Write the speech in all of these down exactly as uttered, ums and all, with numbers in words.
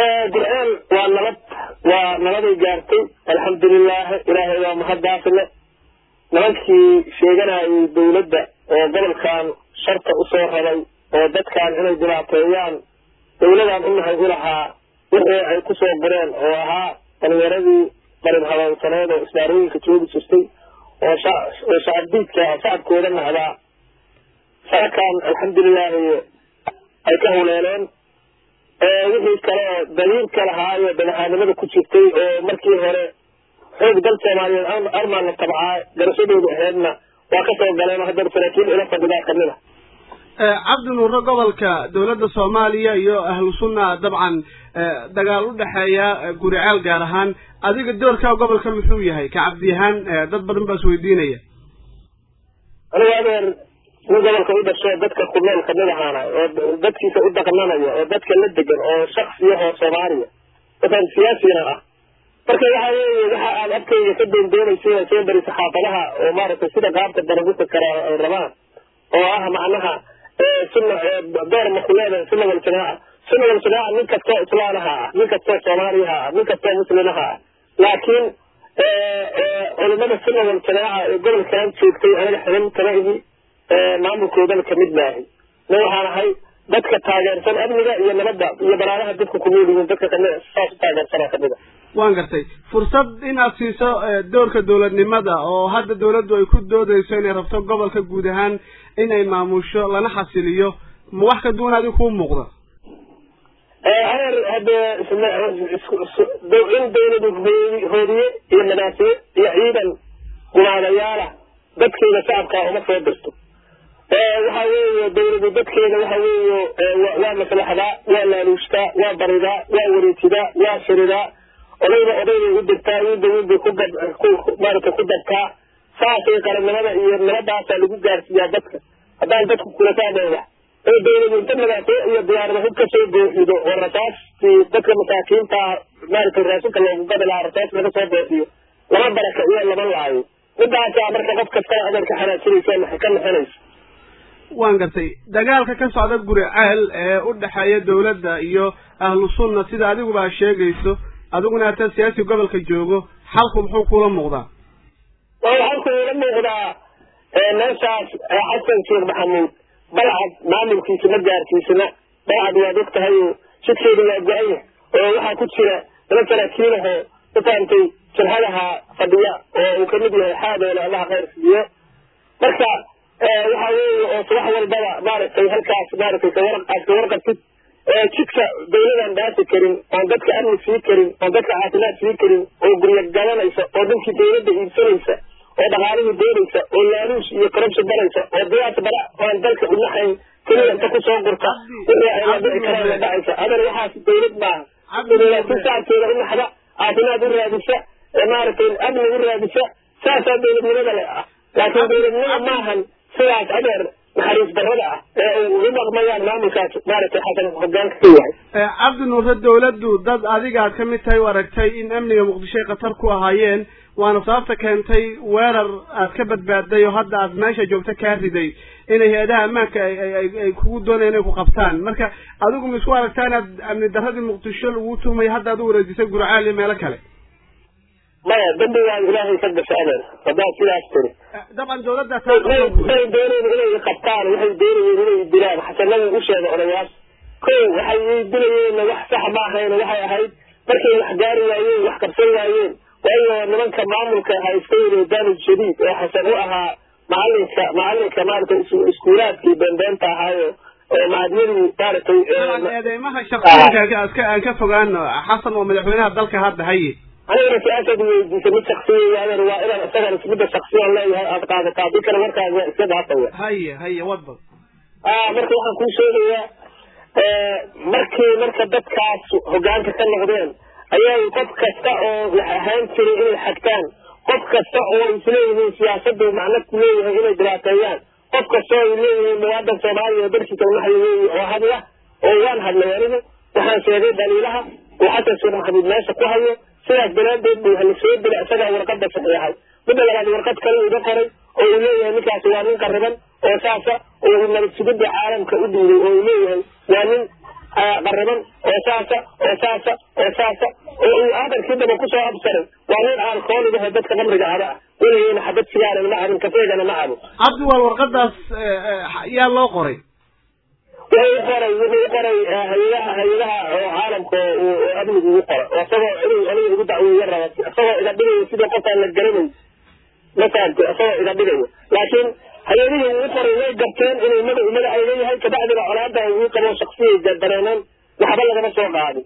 قرآن ونبت ونبت جارتي الحمد لله إلهي ومهداف له نبتكي شيئنا الدولة وقبل كان شرط أصور هذي ودت كان هنا الجناطيان دولة أنها يقولها وحي كسو قرآن وها الوردي قرب هذا السنة وإسلامي كتوب سستي وشعب بيك شعب كورن هذا فكان الحمد لله أي كهولين wixii kale daliil kala haayo banaanimada ku jirtay oo markii hore xoog dal Soomaaliyeed aan armaan tabcaa garashadooda ahaydna waa ka soo galeen hadda saraakiil ila fadhiga kamida ee Cabdi Nuur gobolka dawladda Soomaaliya iyo ahlu sunna dabcan dagaal u dhaxeeya guriceel gaar ahaan adiga doorka gobolka muxuu yahay ka cabdiyahan dad badan baa isweydiinaya aniga gobolka u dhashay dadka ku nool kamid ahaana oo dadkiisa u dhaqananaya oo dadka la degan oo shakhsiyaha Soomaaliya dadka siyaasiyiin ah marka waxa weeye waxa aan afkayga ka dambeeyay soo bari saxaafadaha oo maaragtay sida qaabka darajada kara ay rabaan oo ah macnaha sunna door makhluuqa sunna wal jamaa sunna wal jamaa min kasta islaamaha min kasta Soomaaliya min kasta muslimiinha laakiin ee culimada sunna wal jamaa ee gobolka aan joogtay anaga xidhan tabahi maamulkooda kamid maahay waxaan ahay dadka taageersan amniga iyo nabadda iyo baraaraha dadka ku nool yihiin dadka kale saas taageersan kamida waan gartay fursad in aad siiso doorka dawladnimada oo hadda dawladdu ay ku doodayso inay rabto gobolka guud ahaan inay maamusho lana xasiliyo ma wax ka duwan adiga ku muuqda ee heer hada dawladdu dawladdu hooriye iyo madaxweyne iyo ciidan golayaala dadkeeda shacabka uma soo dirto waxa weeye dawladda dadkeeda waxa weeye waa maslaxada waa laaluushta waa barida waa wareejida waa shirida odayda odayda u dirtaa in dawladda ku maarka ku dabtaa saasay qaranimada iyo nabadaasa lagu gaarsiiyaa dadka haddaan dadku kula taagaya ee dawladda inta madaxweyne iyo diyaarada hub ka soo buuxido oo rasaastii dadka masaakiinta maarka raashinka loogu gadalaa rasaas laga soo buuxiyo lama baraka iyo lama laayo midaasa marka qof kasta adeerka xanaajinaysa maxay ka naxanaysa waan gartay dagaalka ka socda guriceel ee u dhaxeeya dawladda iyo ahlu sunna sida adigu baa sheegayso adiguna ta siyaasi gobolka joogo xalku muxuu kula muuqdaa waa xalku kula muuqdaa ee meeshaas Xasan Sheekh Maxamuud balcad maamulkiisa ma gaarsiisna balcad waa dadkahay sidkeedu waa go'ay oo waxa ku jira dad saraakiinaha taantay shirhadaha fadhiya oo uu kamid yahay xaadoole Allah khayr siiyo marka waxa weeye oo subax walbaba maaragtay halkaas maaragtay warqad warqad ee jidka dawladan daasi karin oo dadka amni sii karin oo dadka caafimaad sii karin oo guriga galanaysa oo dadkii dawladda iibsanaysa oo dhaqaalihii doonaysa oo laaluush iyo corruption baraysa oo diyaarta bara oo dalka u naxay kaliya ta ku soo gurta wixii ay la dhici karaan la dhacaysa adan waxaas dawlad ma abdullah ku saacteeda in xada caafimaad u raadisa maaragtay amni u raadisa saasa dawladnimada leh laakiin dawladnimada maahan sidaas adeer naxariis darrada ah ee uu dhaqmayaan maamulkaas maaragtay xasan hoggaanka ka yahay Cabdi Nuur dawladdu dad adiga aad ka mid tahay aragtay in amniga Muqdisho qatar ku ahaayeen waana sababta keentay weerar aad ka badbaaday oo hadda aad meesha joogta ka riday inay hay'adaha ammaanka ay kugu doonayeen inay ku qabtaan marka adigu ma isku aragtaan amni darradii Muqdisho ugu tumay hadda aad u wareejisay gurcaal iyo meelo kale ما دمي يعني إلهي كذب سأله فدا كذا أشتري طبعا دولتنا ما دوري إلهي قبطان وحي دوري إلهي البلاد حتى لما أشهد على ياس كل وحي الدنيا إنه وح صح معها إنه وحي هاي بركي وحجاري وعيين وحكرسي وعيين وأيوة من كان معملك هاي سير دان الجديد حسنوها معلك معلك مالك اسكولات كي بنبنتا هاي معدنين تاركي هذا ما هي شخصية كفوقان حسن ومدحوينها بذلك هذا هاي أنا سياسة بسمية شخصية أنا روائرة أستغل سمية شخصية الله أتقاعد تعطيك أنا مركز سيدها طوية هيا هيا وضب آه مركز واحد كل شيء مركز مركز دكاس هجان كسر نقدين أيام قف كستأو لحين تري إلى الحكتان قف كستأو إنسانية سياسة معناه كلية إلى دراسيان قف كستأو إلى مواد الصومالية درسة المحلية وهذا ويان هذا يعني وحنا سيدي دليلها وحتى سيد محمد ناس كوهية sidaas daraaddeed buu hal soo dilay asaga warqadda saxiixay midda labaad warqad kale uu qoray oo uu leeyahay ninkaas waa nin qariban oo saasa oo nabad sugidda caalamka u dhiibay oo uu leeyahay waa nin qariban oo saasa oo saasa saasa oo saasa oo uu aadarkii daba kusoo absaray waa nin alkooligaho dadka qamriga caba ah weligeyna xabad sigaarana ma cabin kafeegana ma cabo cabdi wal warqadaas yaa loo qoray wuxuu qoray wuxuu qoray hay-adaha hay-adaha oo caalamka oo amnigu ugu qora oo isagoo inuu aniga igu dacweeyo raba isagoo iga dhigayo sidii qofaan la garanay masaante isagoo iga dhigayo laakiin hay-adihii ugu qoray way garteen inuu magacu magaca leeyahay kabacdina colaada ugu qabo shaksiyay dareeneen waxba lagama soo qaadin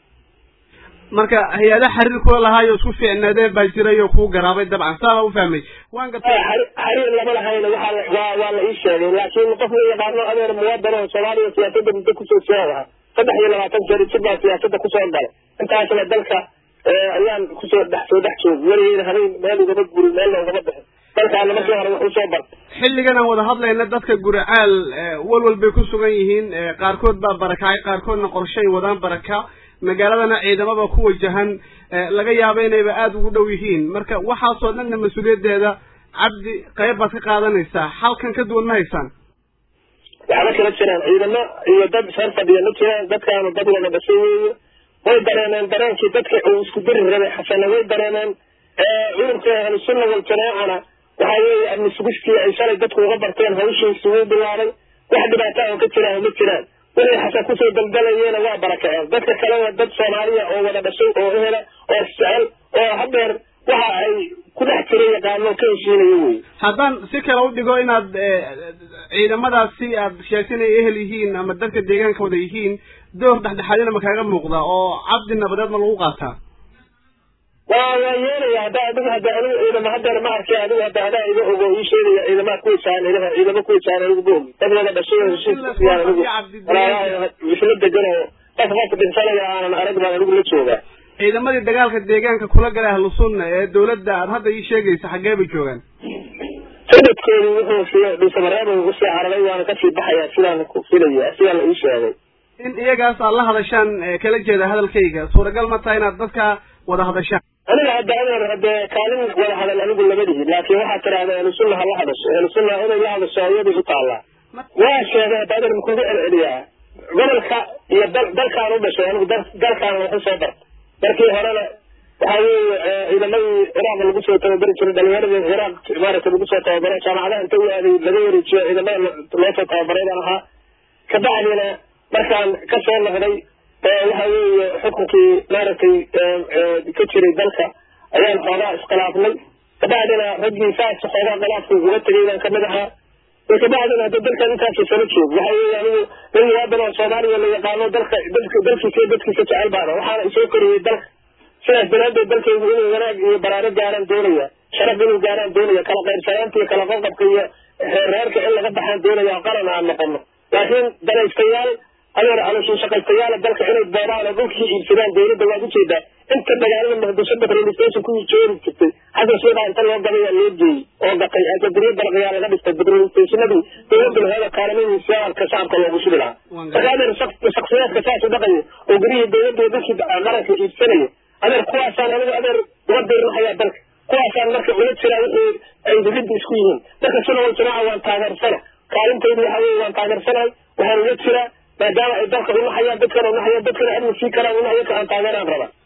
marka hay-adaha xiriir kula lahaayo isku fiicnaadee baa jiray oo kuu garaabay dabcan saaba u fahmay waan gartay xiriir lama lahayna waxaa waa waa la ii sheegay laakiin qof la yaqaano adeer muwaadin oo Soomaaliya siyaasadda muddo kusoo jira saddex iyo labaatan jeer jibaa siyaasadda kusoo galay intaasna dalka ayaan kusoo dhex soo dhex joogay weligeena habeen meel uga guri meel looga baxay dalkaana markii hore wuxuu soo bar xilligan aan wada hadlayna dadka guracaal walwal bay ku sugan yihiin qaarkood baa barakacay qaarkoodna qorshay wadaan baraka magaaladana ciidamada ku wajahan laga yaabo inayba aada ugu dhow yihiin marka waxaasoo dhanna mas-uuliyadeeda cabdi qayb baad ka qaadanaysaa halkan ka duwan ma haysaan waxba kala jiraan ciidamo iyo dad sar fadhiya ma jiraan dadkaanu dad wada dhashay weeye way dareeneen dareenkii dadka uu isku diri rabay xasana way dareeneen cudurka ahlusunna waljamaacana waxaa weeye amni sugustii ay shalay dadku uga barteen hawshiisi wuu bilaabay wax dhibaataa oo ka jiraan ma jiraan wixii xasan kusoo daldalayena waa barakaceen dadka kale waa dad Soomaaliya oo wada dhashay oo ehela oo sicil oo hadeer waxa ay ku dhex jiray yaqaano ka heshiinayo wey haddaan si kale u dhigo inaad ciidamadaasi aad sheegtay inay ehel yihiin ama dadka deegaanka wada yihiin door dhexdhexaadina ma kaaga muuqda oo cabdi nabadeed ma lagu qaataa waa waa yeelaya hadda adigu hadda anigu ciidama hadeer ma arkay adigu hadda adaa iga ogo ii sheegaya ciidama kuwa saaniraha ciidama kuwa saanirigu boog dad wada dhashay heshiiska anigu isla degano qof qof dhinsanaya aanan arag baan anigu la joogaa ciidamadii dagaalka deegaanka kula galay ahlu sunna ee dawladda aad hadda ii sheegaysa xaggee bay joogaan sanadkoodu wuxuu sii dhisamareeba ugu sii cararay waana kasii baxaya sidaan ku filaya sidaan la ii sheegay in iyagaas aad la hadashaan kala jeeda hadalkayga suuragal ma tahay inaad dadka wada hadashaan aniga hadda adeer hadde kaalin wada hadal anigu lama dhihin laakiin waxaa tiraahda ahlusunna ha la hadasho ahlusunna inay la hadasho ayada u taallaa waa sheegay hadda adeer makugu celceliyaa gobolka iyo dalkaan u dhashay anigu dalkaan waxu soo barta markii horena waxaa weeye ciidamadii ciraaq lagu soo tababari jiray dhalinyaradii ciraaq maaragtay lagu soo tababaray jaamacadaha inta u aaday laga wareejiyo ciidamada loo soo tababaray baan ahaa kabacdina markaan ka soo noqday waxa weeye xukunkii maaragtay ka jiray dalka ayaan xoogaa iskhilaafnay kabacdina raggii saas xoogaa khilaafkii uga tegay baan kamid ahaa kabacdina hadda dalkan intaasa sala joog waxa weeye anigu nin muwaadin oo Soomaaliya la yaqaano dalka dalka dalkiisa dadkiisa jecel baana waxaana isoo koriyey dalka sidaas daraadeed dalkaygu inuu wanaag iyo baraaro gaaraan doonaya sharaf inuu gaaraan doonaya kala qaybsanaanta iyo kala qoqobka iyo reerka in laga baxaan doonaya qaran aan noqono laakiin danaystayaal adeer calooshin shaqaystayaala dalka inay boodaan oo dhulkii iibsadaan dawladda waad ujeedaa inta magaalada muqdisho petrol station ku joori jirtay xasan sheekha inta loo gabayaa loo geeyey oo gaqay agabiriya dalqiyaa laga dhistay petrol stationadii dawladda lahada kaalamiin siyaarka shacabka loogu shubi lahaa marka adeer shaksiyaadka saas u dhaqayo oo gurihii dawladda dadkii qaranka iibsanaya adeer kuwaasaan anigu adeer uga diirinahayaa dalka kuwaasaan marka ula jiraa wixii ay dawladda isku yihiin dadka suna wal jamaaca waan taageersana kaalintaydu waxa weeye waan taageersanahay waxaan ula jiraa maadaama ay dalka unaxayaan dadkana unaxayaan dadkana amni sii karaan in ayaga aan taageeraan rabaa